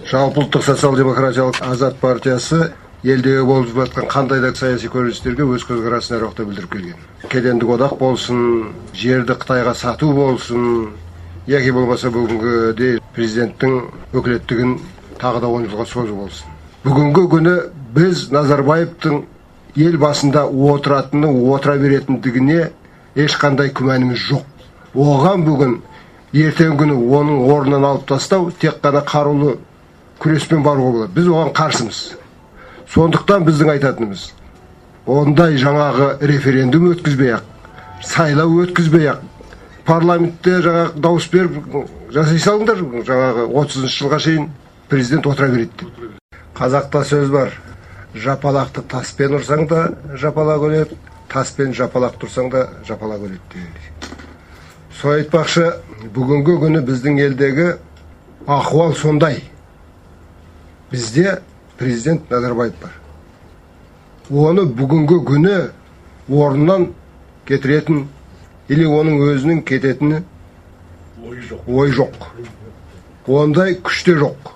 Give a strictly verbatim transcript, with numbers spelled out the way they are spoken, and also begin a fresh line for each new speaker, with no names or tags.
Жалпыұлттық социал-демократиялық Азат партиясы елдегі болып жатқан қандай да саяси көріністерге өз көзқарасын әріқта білдіріп келген. Кедендік одақ болсын, жерді Қытайға сату болсын, яки болмаса бүгінгі президенттің өкілеттігін тағы да он жылға созу болсын. Бүгінгі күні біз Назарбаевтың ел басында отыратыны, отыра беретіндігіне ешқандай күмәніміз жоқ. Оған бүгін ертең күні оның орнынан алып тастау тек қана қарулы күреспен баруға болады. Біз оған қарсымыз. Сондықтан біздің айтатынымыз, ондай жаңағы референдум өткізбей-ақ, сайлау өткізбей-ақ, парламентте жаңағы дауыс беріп жасай салыңдар, жаңағы отызыншы жылға шейін президент отыра береді. Қазақта сөз бар, жапалақты таспен ұрсаң да жапалақ өледі, таспен жапалақ тұрсаң да жапалақ өледі дегендей. Сол айтпақшы, бүгінгі күні біздің елдегі ахуал сондай. Бізде президент Назарбаев бар. Оны бүгінгі күні орнынан кетіретін, или оның өзінің кететіні ой жоқ. Ондай күште жоқ.